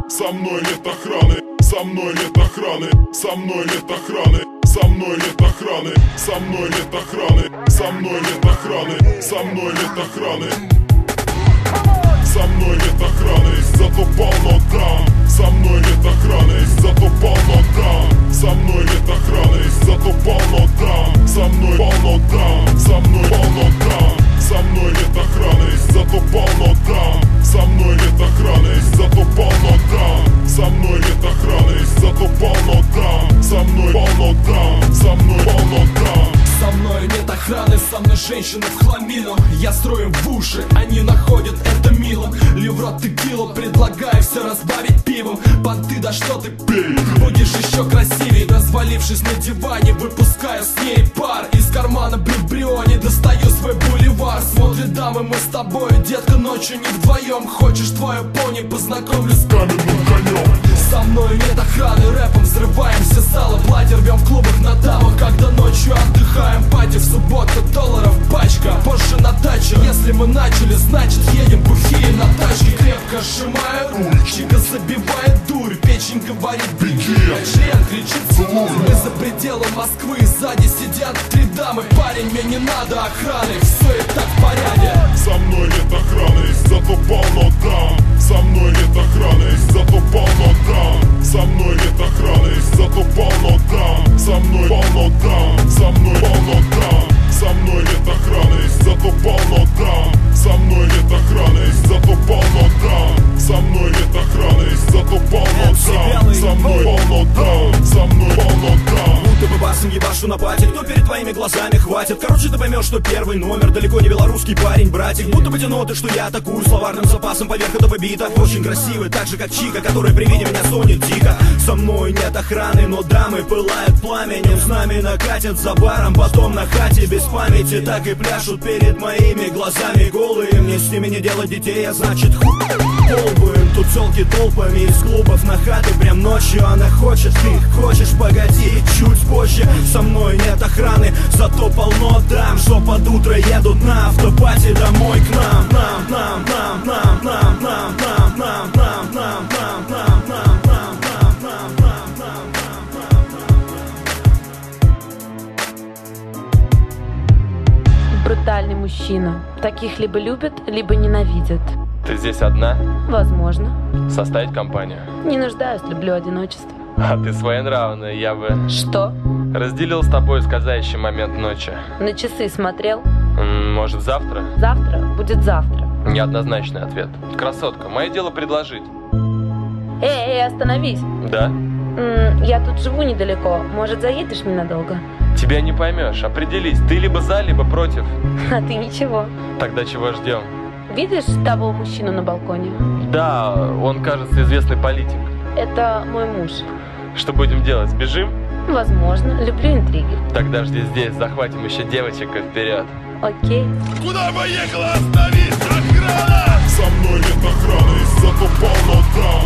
Со мной нет охраны, со мной нет охраны, со мной нет охраны, со мной нет охраны, со мной нет охраны, со мной нет охраны, со мной нет охраны. Со мной нет охраны, зато полно драм. Со мной нет охраны, зато полно драм. Со мной нет охраны, зато полно драм. Со мной полно драм, со мной полно драм. Со мной нет охраны, зато полно драм. Со мной нет охраны, зато полно драм. Со мной нет охраны, зато полно драм. Со мной полно драм, со мной полно драм. Со мной нет охраны, со мной женщины в хламину. Я строю в уши, они находят это милым. Лью в рот текилу, предлагаю все разбавить пивом. Понты, да что ты пей, будешь еще красивей. Развалившись на диване, выпускаю с ней пар. Из кармана бриони достаю свой боливар. Смотрят дамы, мы с тобой, детка, ночью не вдвоем. Хочешь твою пони, познакомлю с каменным конем. Со мной нет охраны, рэпом взрываем все залы. Платье рвем в клубах на дамах, когда ночью отдыхаем. Пати в субботу, долларов пачка, позже на даче. Если мы начали, значит едем бухие на тачке. Крепко сжимаю руль, чика забивает дурь. Печень говорит беги, член кричит целуй. Мы за пределом Москвы, сзади сидят три дамы. Парень, мне не надо охраны, все и так в порядке. Со мной нет охраны, зато полно драм. Со мной нет охраны, зато полно драм. Со мной нет охраны, зато полно драм. Со мной полно драм, со мной полно драм. Со мной нет охраны, зато полно драм. Со мной нет охраны, зато полно драм. Со мной нет охраны, зато полно драм. Со мной полно драм, со мной полно драм. Будто бы басом ебашу на пати, кто перед твоими глазами хватит. Короче, ты поймешь, что первый номер далеко не белорусский парень, братик. Будто бы те ноты, что я атакую словарным запасом поверх этого бита. Очень красивый, так же как Чика, которая при виде меня стонет дико. Со мной нет охраны, но драмы пылают пламенем. С нами накатят за баром, потом на хате без памяти. Так и пляшут перед моими глазами голые. Мне с ними не делать детей, а значит полбуем. Тут тёлки толпами из клубов на хаты прям ночью. Она хочет, ты хочешь, погоди, чуть позже. Со мной нет охраны, зато полно дам, что под утро едут на автопати домой к нам. Брутальный мужчина. Таких либо любят, либо ненавидят. Ты здесь одна? Возможно. Составить компанию? Не нуждаюсь, люблю одиночество. А ты своенравная, я бы... Что? Разделил с тобой сказающий момент ночи. На часы смотрел? Может, завтра? Завтра будет завтра. Неоднозначный ответ. Красотка, мое дело предложить. Эй, остановись. Да? Я тут живу недалеко. Может, заедешь ненадолго? Тебя не поймешь. Определись, ты либо за, либо против. А ты ничего. Тогда чего ждем? Видишь того мужчину на балконе? Да, он, кажется, известный политик. Это мой муж. Что будем делать, сбежим? Возможно, люблю интриги. Тогда жди здесь, захватим еще девочек и вперед. Окей. Куда поехала? Остановись, охрана! Со мной нет охраны, зато полно драм.